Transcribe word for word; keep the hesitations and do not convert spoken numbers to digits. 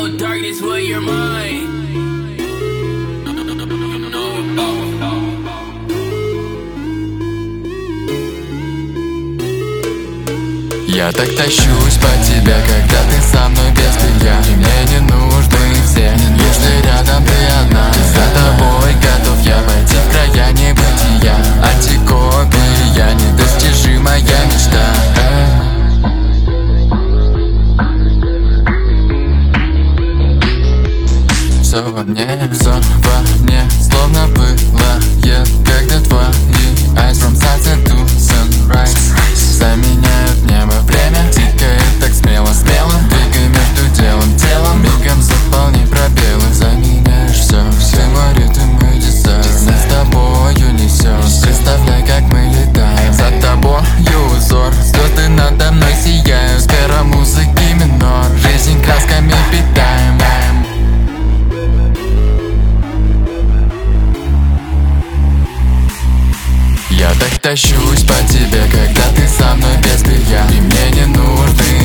no darkness where you're mine. Я так тащусь по тебе, когда ты со мной без белья. И мне не нужны все, если рядом ты одна. И за тобой готов я пойти в края небытия. Антикопия, недостижимая мечта. Все во мне, все во мне словно пылает, когда твои eyes from sunset to sunrise заменяют небо. Время тикает так смело, смело. Двигай между делом, телом. Мигом заполни пробелы. Заменяешь все, все мой ритм, мой дизайн. Нас с тобою несет. Представляй, как мы летаем. За тобою узор, звезды надо мной сияют. Сфера музыки минор, жизнь красками питаем. Я так тащусь по тебе, когда ты со мной без белья. И мне не нужны